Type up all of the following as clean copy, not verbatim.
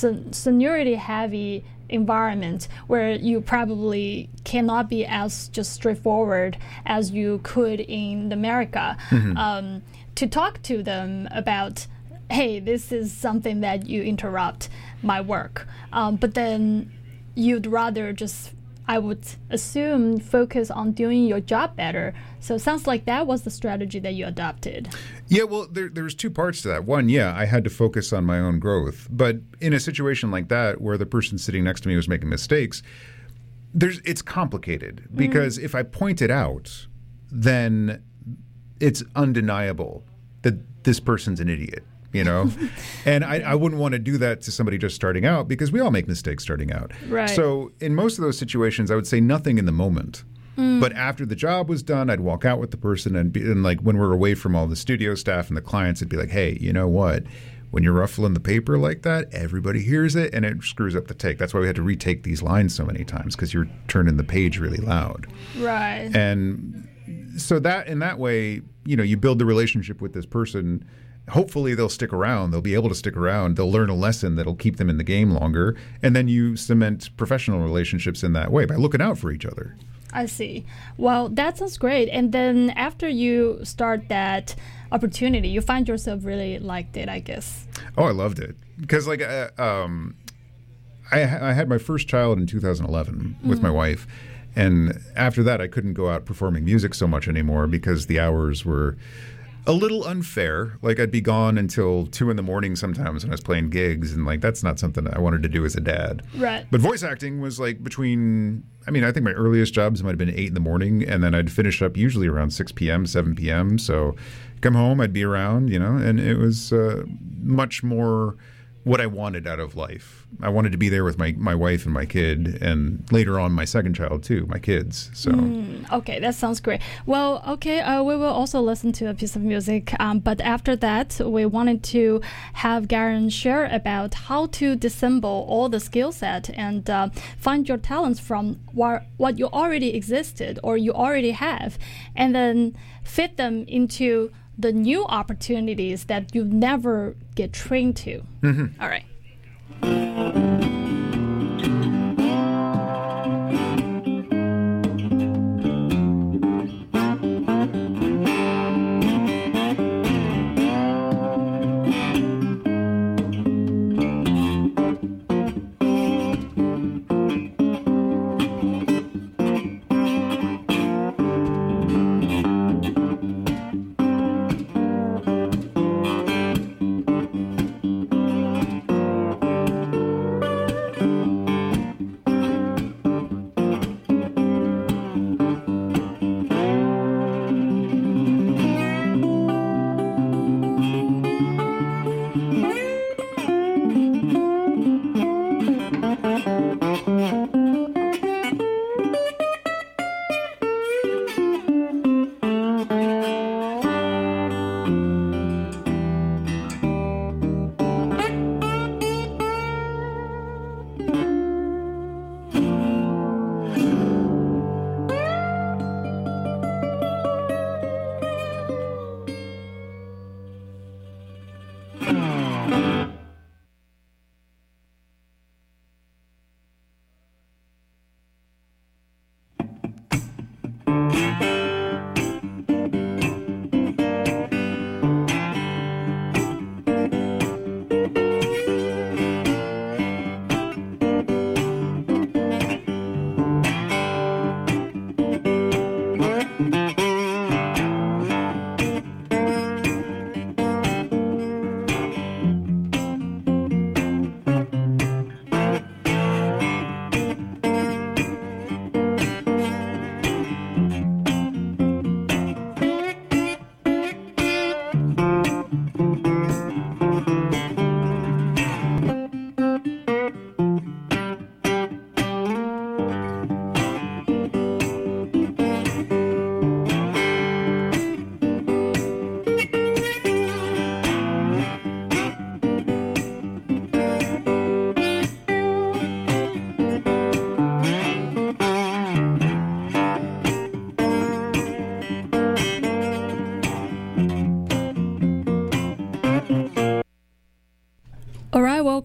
seniority heavy environment where you probably cannot be as just straightforward as you could in America. To talk to them about, hey, this is something that you interrupt my work, but then you'd rather just, I would assume, focus on doing your job better. So it sounds like that was the strategy that you adopted. Yeah, well, there's two parts to that. One, yeah, I had to focus on my own growth. But in a situation like that, where the person sitting next to me was making mistakes, it's complicated. Because if I point it out, then it's undeniable that this person's an idiot. And I wouldn't want to do that to somebody just starting out, because we all make mistakes starting out. Right. So in most of those situations, I would say nothing in the moment. But after the job was done, I'd walk out with the person and like when we're away from all the studio staff and the clients, it'd be like, hey, you know what? When you're ruffling the paper like that, everybody hears it and it screws up the take. That's why we had to retake these lines so many times, because you're turning the page really loud. Right. And so that in that way, you build the relationship with this person. Hopefully they'll stick around. They'll be able to stick around. They'll learn a lesson that'll keep them in the game longer. And then you cement professional relationships in that way by looking out for each other. I see. Well, that sounds great. And then after you start that opportunity, you find yourself really liked it, I guess. Oh, I loved it. Because I had my first child in 2011 with my wife. And after that, I couldn't go out performing music so much anymore because the hours were a little unfair. Like I'd be gone until 2 a.m. sometimes when I was playing gigs, and like that's not something I wanted to do as a dad. Right. But voice acting was like I think my earliest jobs might have been 8 a.m, and then I'd finish up usually around 6 p.m., 7 p.m. So come home, I'd be around, and it was much more what I wanted out of life. I wanted to be there with my wife and my kid, and later on my second child too, my kids. So okay, that sounds great. Well, okay, we will also listen to a piece of music, but after that we wanted to have Garen share about how to dissemble all the skill set and find your talents from what you already existed or you already have, and then fit them into the new opportunities that you never get trained to. All right.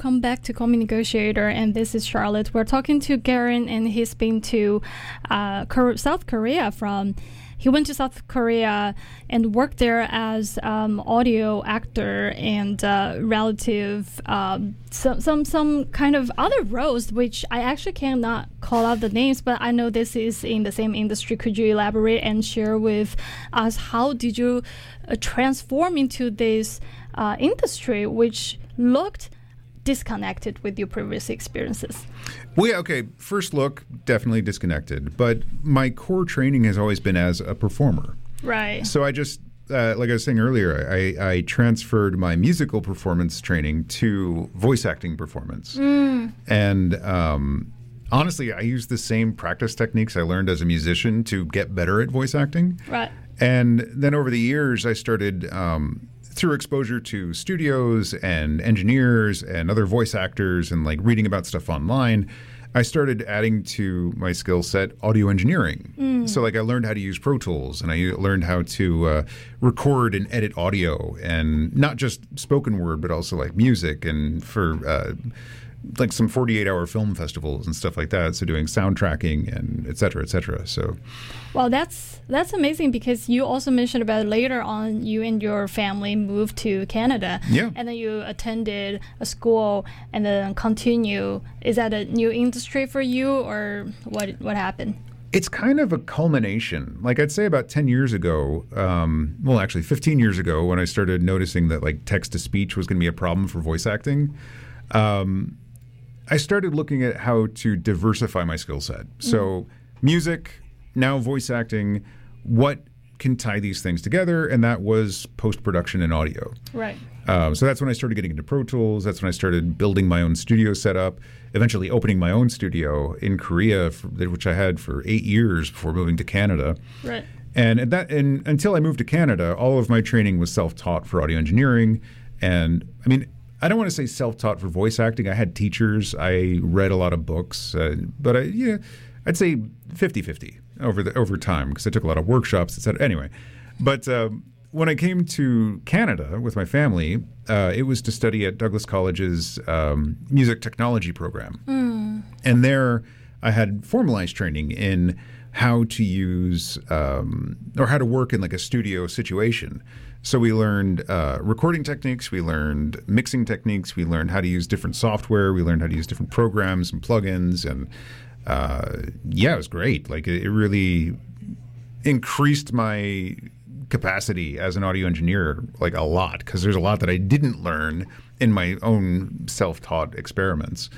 welcome back to Common Negotiator, and this is Charlotte. We're talking to Garen, and he's been to South Korea he went to South Korea and worked there as audio actor and relative some kind of other roles, which I actually cannot call out the names, but I know this is in the same industry. Could you elaborate and share with us how did you transform into this industry, which looked disconnected with your previous experiences? Well, yeah, okay. First look, definitely disconnected. But my core training has always been as a performer. Right. So I just, like I was saying earlier, I transferred my musical performance training to voice acting performance. And honestly, I used the same practice techniques I learned as a musician to get better at voice acting. Right. And then over the years, I started through exposure to studios and engineers and other voice actors and like reading about stuff online, I started adding to my skill set audio engineering. So like I learned how to use Pro Tools, and I learned how to record and edit audio, and not just spoken word, but also like music, and for like some 48-hour film festivals and stuff like that. So doing soundtracking and et cetera, et cetera. So, well, that's amazing, because you also mentioned about later on you and your family moved to Canada. Yeah. And then you attended a school and then continue. Is that a new industry for you, or what happened? It's kind of a culmination. Like I'd say about 10 years ago, well, actually 15 years ago, when I started noticing that like text-to-speech was going to be a problem for voice acting, I started looking at how to diversify my skill set. So music, now voice acting, what can tie these things together? And that was post-production and audio. Right. So that's when I started getting into Pro Tools. That's when I started building my own studio setup, eventually opening my own studio in Korea, which I had for 8 years before moving to Canada. Right. And until I moved to Canada, all of my training was self-taught for audio engineering. And I mean, I don't want to say self-taught for voice acting. I had teachers. I read a lot of books, but I'd say 50-50 over time, because I took a lot of workshops, etc. Anyway, but when I came to Canada with my family, it was to study at Douglas College's music technology program, and there I had formalized training in how to use or how to work in like a studio situation. So we learned recording techniques, we learned mixing techniques, we learned how to use different software, we learned how to use different programs and plugins, and it was great. Like it really increased my capacity as an audio engineer like a lot, because there's a lot that I didn't learn in my own self-taught experiments.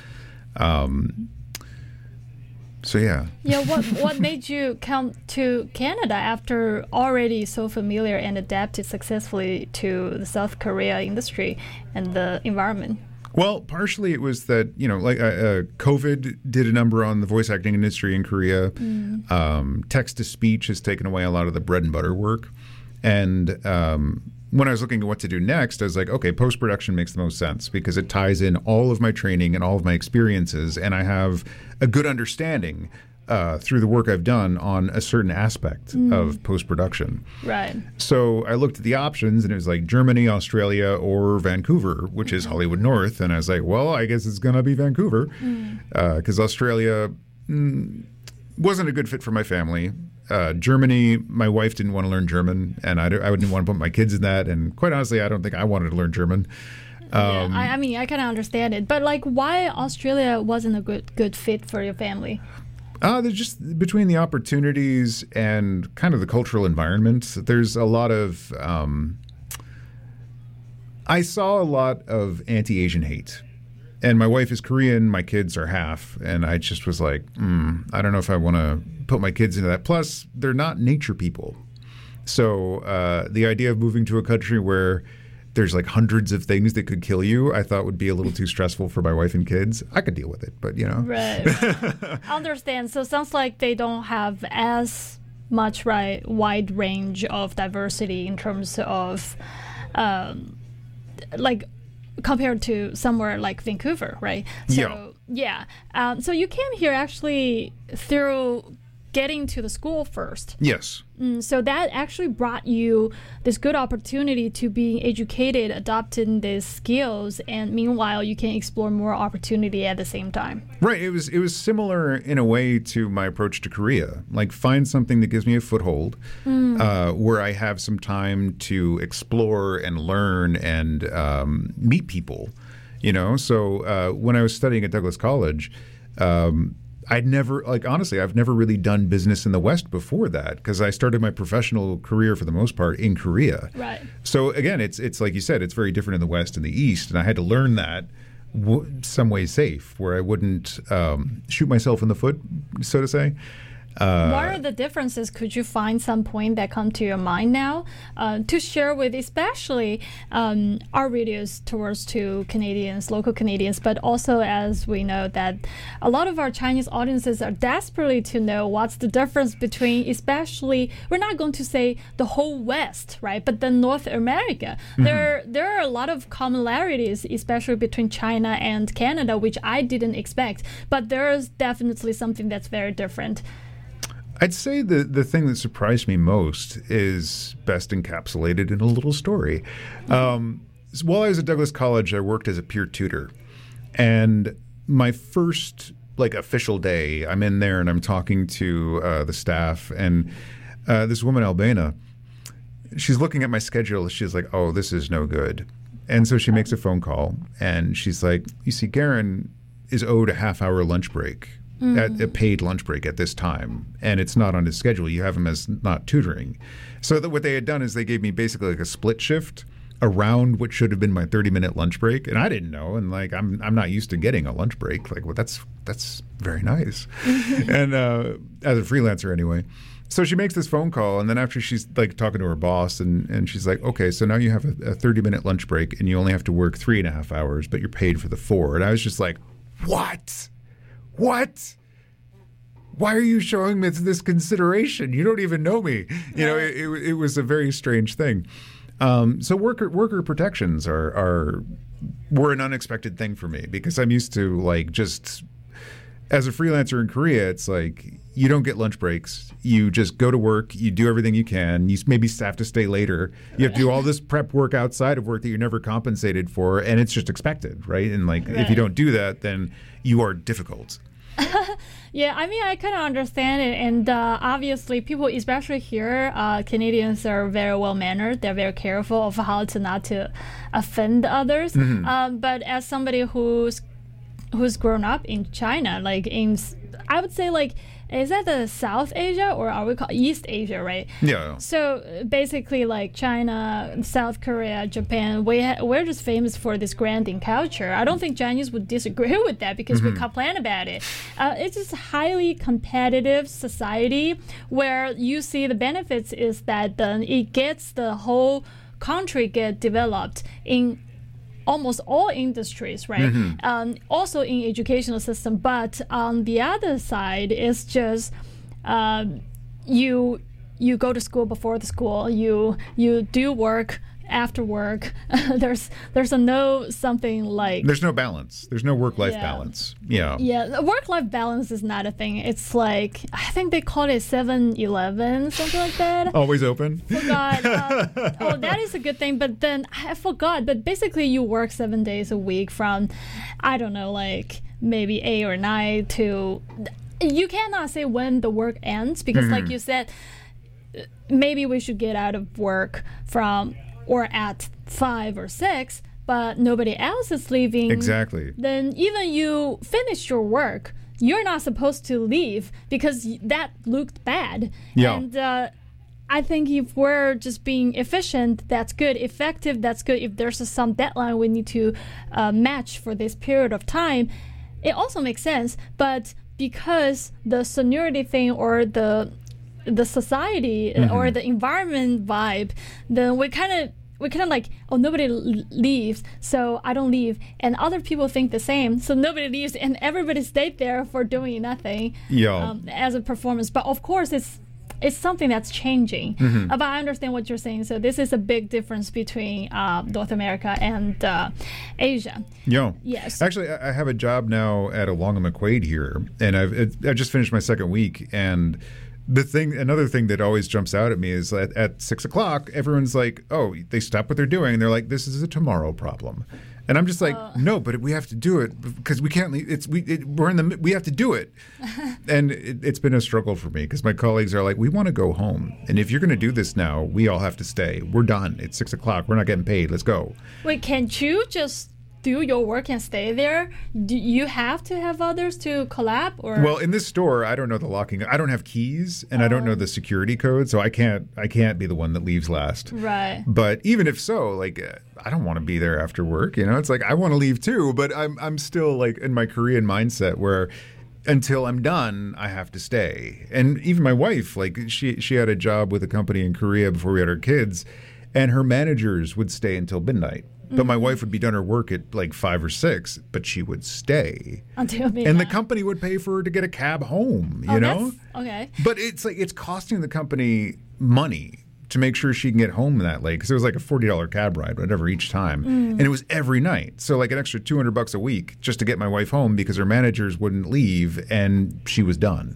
So yeah. Yeah, what made you come to Canada after already so familiar and adapted successfully to the South Korea industry and the environment? Well, partially it was that, COVID did a number on the voice acting industry in Korea. Text-to-speech has taken away a lot of the bread and butter work. And when I was looking at what to do next, I was like, okay, post-production makes the most sense, because it ties in all of my training and all of my experiences, and I have a good understanding through the work I've done on a certain aspect of post-production. Right. So I looked at the options, and it was like Germany, Australia, or Vancouver, which is Hollywood North. And I was like, well, I guess it's going to be Vancouver, because Australia wasn't a good fit for my family. Germany, my wife didn't want to learn German, and I didn't want to put my kids in that. And quite honestly, I don't think I wanted to learn German. I mean, I can understand it. But like, why Australia wasn't a good fit for your family? There's just between the opportunities and kind of the cultural environment, there's a lot of I saw a lot of anti-Asian hate. And my wife is Korean, my kids are half, and I just was like, I don't know if I want to put my kids into that. Plus, they're not nature people. So the idea of moving to a country where there's like hundreds of things that could kill you, I thought would be a little too stressful for my wife and kids. I could deal with it, but Right. I understand. So it sounds like they don't have as much wide range of diversity in terms of compared to somewhere like Vancouver, right? So, yeah. So you came here actually through getting to the school first. Yes. So that actually brought you this good opportunity to be educated, adopting these skills, and meanwhile you can explore more opportunity at the same time. Right. It was similar in a way to my approach to Korea. Like, find something that gives me a foothold, where I have some time to explore and learn and meet people. So when I was studying at Douglas College, I've never really done business in the West before that, because I started my professional career for the most part in Korea. Right. So again, it's like you said, it's very different in the West and the East, and I had to learn that some way safe, where I wouldn't shoot myself in the foot, so to say. What are the differences? Could you find some point that come to your mind now to share with, especially our readers towards to Canadians, local Canadians, but also as we know that a lot of our Chinese audiences are desperately to know what's the difference between, especially, we're not going to say the whole West, right, but then North America. Mm-hmm. There are a lot of commonalities, especially between China and Canada, which I didn't expect, but there is definitely something that's very different. I'd say the thing that surprised me most is best encapsulated in a little story. While I was at Douglas College, I worked as a peer tutor. And my first official day, I'm in there and I'm talking to the staff. And this woman, Albana, she's looking at my schedule. She's like, oh, this is no good. And so she makes a phone call. And she's like, you see, Garen is owed a half-hour lunch break. At a paid lunch break at this time, and it's not on his schedule. You have him as not tutoring. So what they had done is they gave me basically a split shift around what should have been my 30-minute lunch break, and I didn't know. And I'm not used to getting a lunch break. Well, that's very nice. And as a freelancer anyway. So she makes this phone call, and then after she's talking to her boss, and she's like, okay, so now you have a 30-minute lunch break, and you only have to work 3.5 hours, but you're paid for the 4. And I was just like, what? What? Why are you showing me this consideration? You don't even know me. It was a very strange thing. So worker protections were an unexpected thing for me, because I'm used to just as a freelancer in Korea, it's you don't get lunch breaks. You just go to work. You do everything you can. You maybe have to stay later. You have to do all this prep work outside of work that you're never compensated for, and it's just expected, right? And if you don't do that, then you are difficult. Yeah, I mean, I kind of understand it, and obviously people, especially here, Canadians are very well-mannered. They're very careful of how not to offend others. Mm-hmm. But as somebody who's grown up in China, I would say is that the South Asia, or are we called East Asia, right? Yeah. So basically, China, South Korea, Japan, we're just famous for this grinding culture. I don't think Chinese would disagree with that, because we complain about it. It's just a highly competitive society where you see the benefits is that then it gets the whole country get developed in almost all industries, right? Mm-hmm. Also in educational system, but on the other side, it's just you go to school before the school, you do work after work. There's there's no balance. There's no work-life balance. Yeah, work-life balance is not a thing. It's I think they call it 7-Eleven, something like that. Always open. Forgot. That is a good thing. But then I forgot. But basically, you work 7 days a week from, I don't know, maybe 8 or 9 to. You cannot say when the work ends, because, like you said, maybe we should get out of work from or at 5 or 6, but nobody else is leaving. Exactly. Then even you finish your work, you're not supposed to leave, because that looked bad. Yeah. And I think if we're just being efficient, that's good. Effective, that's good. If there's some deadline we need to match for this period of time, it also makes sense. But because the seniority thing or the society or the environment vibe, then we kind of nobody leaves, so I don't leave, and other people think the same, so nobody leaves, and everybody stayed there for doing nothing. Yeah. As a performance. But of course, it's something that's changing. But I understand what you're saying. So this is a big difference between North America and Asia. Yeah. Yes. Actually, I have a job now at Along McQuaid here, and I just finished my second week, and another thing that always jumps out at me is at 6 o'clock, everyone's like, oh, they stop what they're doing, and they're like, this is a tomorrow problem. And I'm just like, no, but we have to do it because we can't leave. We have to do it. And it's been a struggle for me because my colleagues are like, we want to go home. And if you're going to do this now, we all have to stay. We're done. It's 6 o'clock. We're not getting paid. Let's go. Wait, can't you just do your work and stay there? Do you have to have others to collab? Or well, in this store, I don't know the locking. I don't have keys, and I don't know the security code, so I can't be the one that leaves last. Right. But even if so, like, I don't want to be there after work. You know, it's like I want to leave too, but I'm still like in my Korean mindset where until I'm done, I have to stay. And even my wife, like she had a job with a company in Korea before we had our kids, and her managers would stay until midnight. But my wife would be done her work at like 5 or 6, but she would stay until midnight. And the company would pay for her to get a cab home, you know? Okay. But it's like it's costing the company money to make sure she can get home that late because it was like a $40 cab ride, whatever, each time. And it was every night. So like an extra $200 a week just to get my wife home because her managers wouldn't leave and she was done.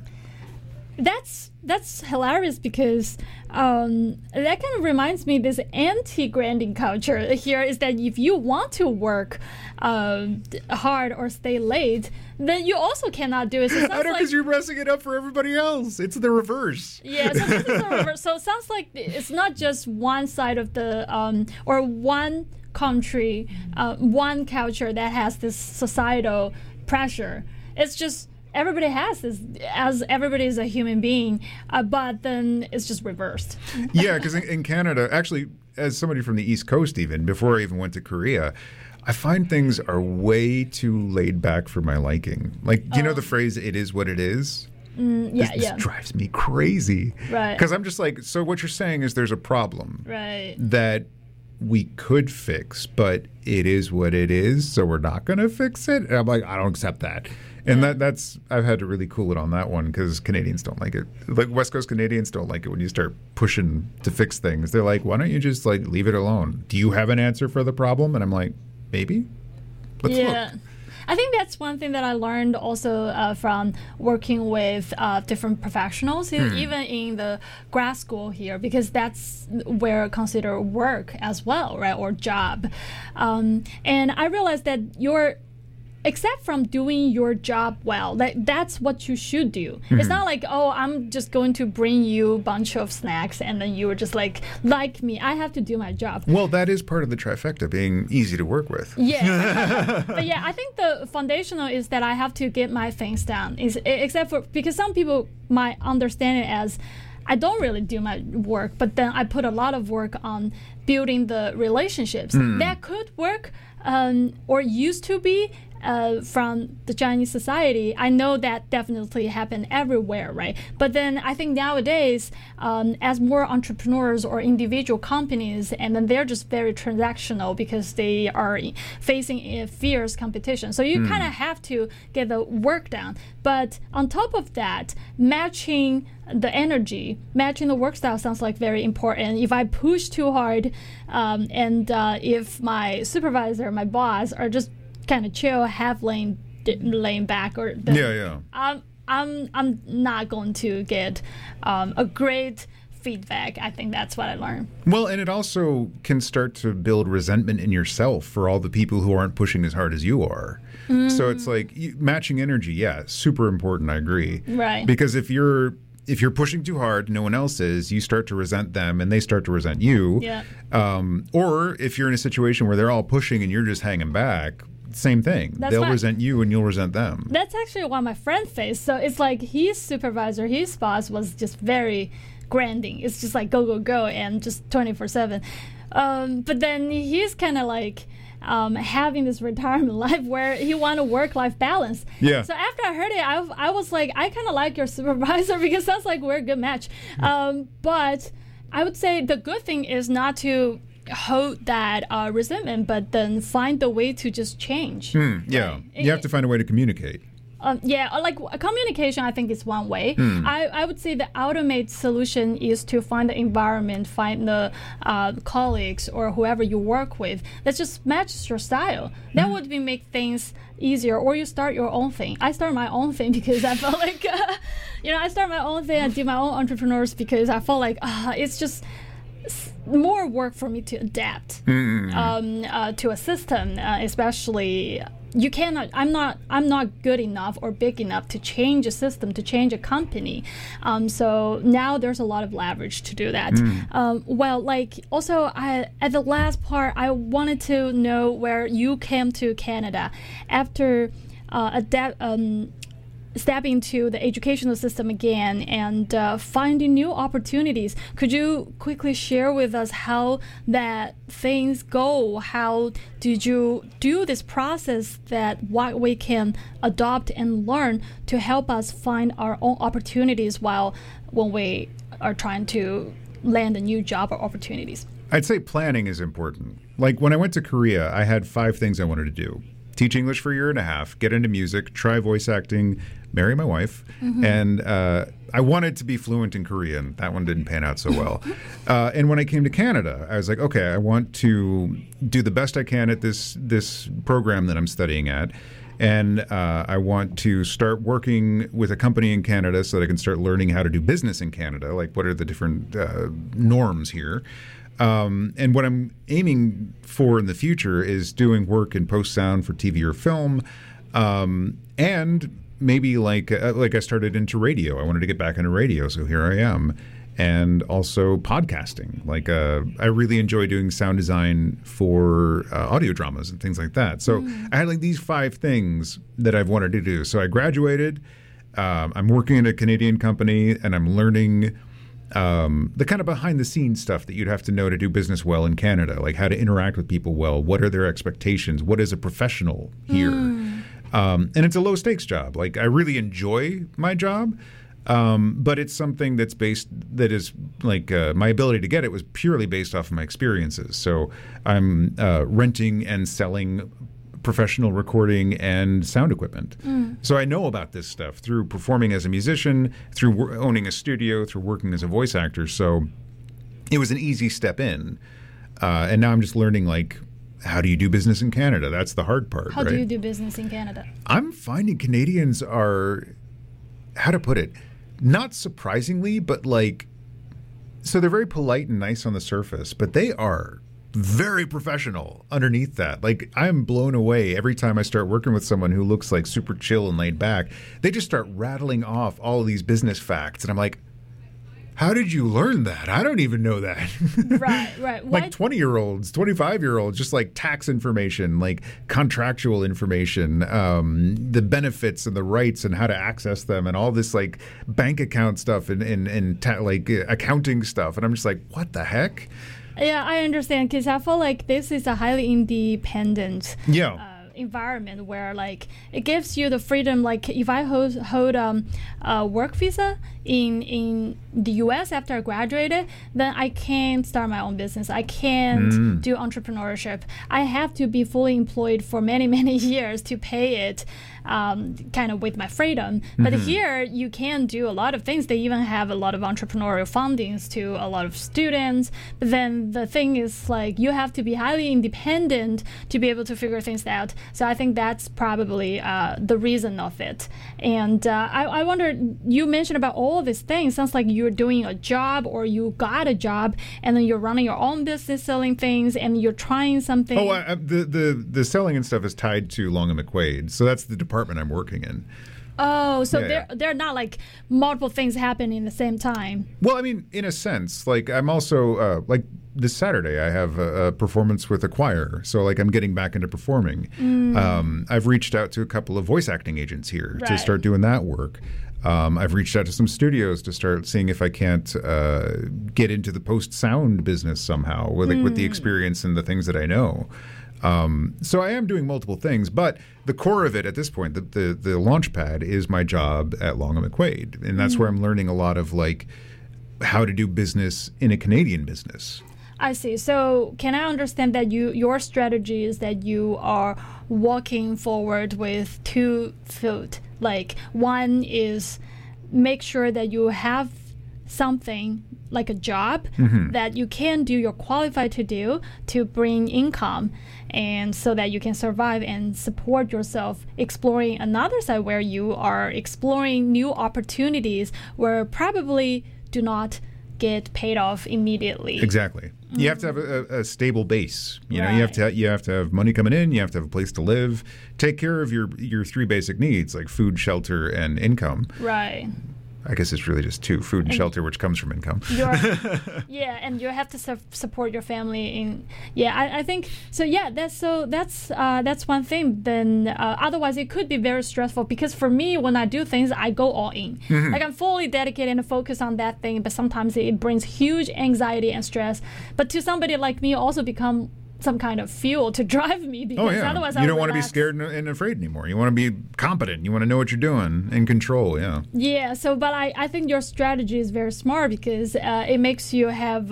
That's hilarious because that kind of reminds me this anti-grinding culture here is that if you want to work hard or stay late, then you also cannot do it. So I know, because you're messing it up for everybody else. It's the reverse. Yeah, so this is the reverse. So it sounds like it's not just one side of the or one country, one culture that has this societal pressure. It's just everybody has this, as everybody is a human being, but then it's just reversed. Yeah, because in Canada, actually, as somebody from the East Coast even, before I even went to Korea, I find things are way too laid back for my liking. Like, do you know the phrase, it is what it is? This drives me crazy. Right. Because I'm just like, so what you're saying is there's a problem. Right. That we could fix, but it is what it is, so we're not going to fix it? And I'm like, I don't accept that. And that's I've had to really cool it on that one because Canadians don't like it. Like West Coast Canadians don't like it when you start pushing to fix things. They're like, why don't you just like leave it alone? Do you have an answer for the problem? And I'm like, maybe. Let's look. I think that's one thing that I learned also from working with different professionals, even in the grad school here, because that's where I consider work as well, right, or job. And I realized that except from doing your job well, that's what you should do. It's not like, oh, I'm just going to bring you a bunch of snacks and then you were just like me. I have to do my job. Well, that is part of the trifecta, being easy to work with. Yeah. But yeah, I think the foundational is that I have to get my things done. Except for, because some people might understand it as, I don't really do my work, but then I put a lot of work on building the relationships. That could work, or used to be, from the Chinese society. I know that definitely happened everywhere, right? But then I think nowadays, as more entrepreneurs or individual companies, and then they're just very transactional because they are facing a fierce competition. So you kind of have to get the work done. But on top of that, matching the energy, matching the work style sounds like very important. If I push too hard, and if my supervisor, my boss are just kind of chill, half laying back, or I'm not going to get a great feedback. I think that's what I learned. Well, and it also can start to build resentment in yourself for all the people who aren't pushing as hard as you are. So it's like matching energy, super important, I agree. Right. Because if you're pushing too hard, no one else is, you start to resent them and they start to resent you. Yeah. Or if you're in a situation where they're all pushing and you're just hanging back, same thing. They'll resent you and you'll resent them. That's actually what my friend faced. So it's like his supervisor, his boss was just very grinding. It's just like go, go, go, and just 24/7. But then he's kind of like having this retirement life where he want a work-life balance. Yeah. So after I heard it, I was like, I kind of like your supervisor because it sounds like we're a good match. But I would say the good thing is not to hold that resentment, but then find the way to just change. Yeah. You have to find a way to communicate. like communication, I think is one way. I would say the ultimate solution is to find the environment, find the colleagues or whoever you work with that just matches your style. That would make things easier. Or you start your own thing. I start my own thing because I felt like, I start my own thing. I do my own entrepreneurs because I felt like it's just more work for me to adapt to a system, especially. You cannot. I'm not good enough or big enough to change a system, to change a company. So now there's a lot of leverage to do that. Well, like also, at the last part, I wanted to know where you came to Canada after stepping into the educational system again and finding new opportunities. Could you quickly share with us how that things go? How did you do this process, that what we can adopt and learn to help us find our own opportunities when we are trying to land a new job or opportunities? I'd say planning is important. Like when I went to Korea, I had 5 things I wanted to do. Teach English for a year and a half, get into music, try voice acting, marry my wife, and I wanted to be fluent in Korean. That one didn't pan out so well. And when I came to Canada, I was like, okay, I want to do the best I can at this program that I'm studying at. And I want to start working with a company in Canada so that I can start learning how to do business in Canada, like what are the different norms here. And what I'm aiming for in the future is doing work in post-sound for TV or film, and maybe like I started into radio. I wanted to get back into radio, so here I am. And also podcasting. Like I really enjoy doing sound design for audio dramas and things like that. So I had like these 5 things that I've wanted to do. So I graduated. I'm working at a Canadian company, and I'm learning the kind of behind the scenes stuff that you'd have to know to do business well in Canada, like how to interact with people well, what are their expectations, what is a professional here. And it's a low stakes job. Like I really enjoy my job, but it's something that is like my ability to get it was purely based off of my experiences. So I'm renting and selling professional recording and sound equipment. So I know about this stuff through performing as a musician, through owning a studio, through working as a voice actor. So it was an easy step in. And now I'm just learning, like, how do you do business in Canada? That's the hard part, How do you do business in Canada? I'm finding Canadians are, how to put it, not surprisingly, but like, so they're very polite and nice on the surface, but they are very professional underneath that. Like, I'm blown away every time I start working with someone who looks like super chill and laid back. They just start rattling off all of these business facts, and I'm like, how did you learn that? I don't even know that. Right. Like 20-year-olds, 25-year-olds, just like tax information, like contractual information, the benefits and the rights and how to access them, and all this like bank account stuff and like accounting stuff. And I'm just like, what the heck? Yeah, I understand, because I feel like this is a highly independent environment where like it gives you the freedom. Like if I hold a work visa in the US after I graduated, then I can't start my own business. I can't do entrepreneurship. I have to be fully employed for many, many years to pay it kind of with my freedom. But here you can do a lot of things. They even have a lot of entrepreneurial fundings to a lot of students. But then the thing is, like, you have to be highly independent to be able to figure things out. So I think that's probably the reason of it. And I wonder, you mentioned about all of these things. Sounds like you're doing a job, or you got a job, and then you're running your own business selling things, and you're trying something. The selling and stuff is tied to Long and McQuaid. So that's the department I'm working in. Oh, so they're not like multiple things happening at the same time. Well, I mean, in a sense, like I'm also like this Saturday I have a performance with a choir, so like I'm getting back into performing. I've reached out to a couple of voice acting agents here to start doing that work. I've reached out to some studios to start seeing if I can't get into the post-sound business somehow with the experience and the things that I know. So I am doing multiple things, but the core of it at this point, the launch pad, is my job at Long and McQuaid, and that's where I'm learning a lot of like how to do business in a Canadian business. I see. So can I understand that your strategy is that you are walking forward with 2 foot Like one is make sure that you have something like a job that you can do, you're qualified to do to bring income, and so that you can survive and support yourself, exploring another side where you are exploring new opportunities where probably do not get paid off immediately. Exactly. You have to have a stable base. You know, Right. you have to have money coming in. You have to have a place to live. Take care of your three basic needs like food, shelter, and income. Right. I guess it's really just two: food and shelter, which comes from income. Yeah, and you have to support your family in. Yeah, I think so. Yeah, that's one thing. Then otherwise, it could be very stressful because for me, when I do things, I go all in. Like I'm fully dedicated and focused on that thing. But sometimes it brings huge anxiety and stress. But to somebody like me, also become some kind of fuel to drive me because otherwise you don't want to be scared and afraid anymore. You want to be competent. You want to know what you're doing, in control. Yeah. Yeah. So, but I think your strategy is very smart because it makes you have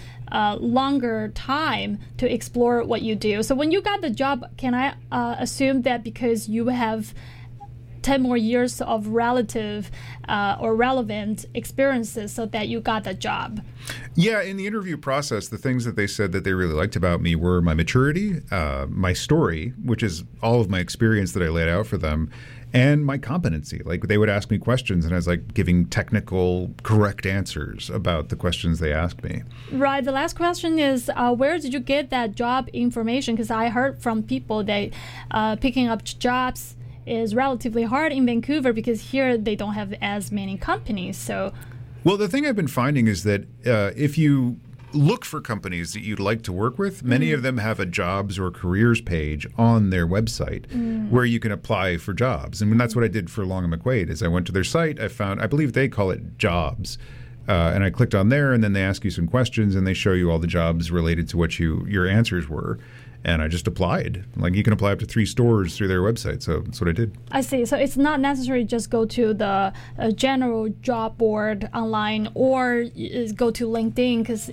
longer time to explore what you do. So when you got the job, can I assume that because you have 10 more years of relative or relevant experiences so that you got the job? Yeah, in the interview process, the things that they said that they really liked about me were my maturity, my story, which is all of my experience that I laid out for them, and my competency. Like they would ask me questions and I was like giving technical, correct answers about the questions they asked me. Right. The last question is, where did you get that job information? Because I heard from people that picking up jobs is relatively hard in Vancouver because here they don't have as many companies. So, well, the thing I've been finding is that if you look for companies that you'd like to work with, many of them have a jobs or careers page on their website where you can apply for jobs. And that's what I did for Long and McQuaid is I went to their site, I found, I believe they call it jobs. And I clicked on there and then they ask you some questions and they show you all the jobs related to what your answers were. And I just applied. Like you can apply up to 3 stores through their website. So that's what I did. I see. So it's not necessary just go to the general job board online or go to LinkedIn because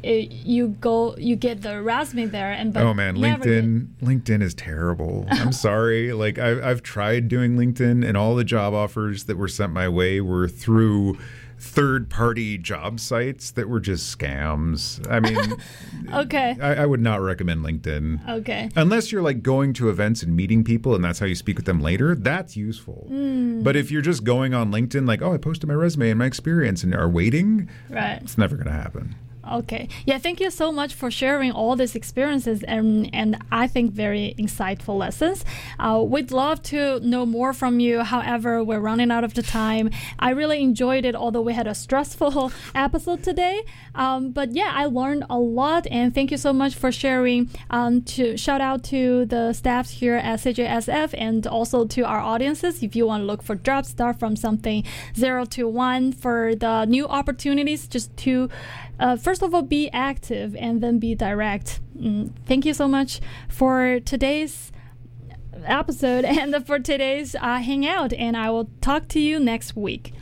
you get the resume there. And oh man, LinkedIn is terrible. I'm sorry. Like I've tried doing LinkedIn and all the job offers that were sent my way were through third-party job sites that were just scams. I mean, okay. I would not recommend LinkedIn. Okay. Unless you're like going to events and meeting people and that's how you speak with them later, that's useful. But if you're just going on LinkedIn like, oh, I posted my resume and my experience and are waiting, right, it's never going to happen. Okay. Yeah, thank you so much for sharing all these experiences and I think very insightful lessons. We'd love to know more from you. However, we're running out of the time. I really enjoyed it, although we had a stressful episode today. But yeah, I learned a lot and thank you so much for sharing. To shout out to the staffs here at CJSF and also to our audiences. If you want to look for jobs, start from something 0 to 1 for the new opportunities, just to first of all, be active and then be direct. Thank you so much for today's episode and for today's hangout. And I will talk to you next week.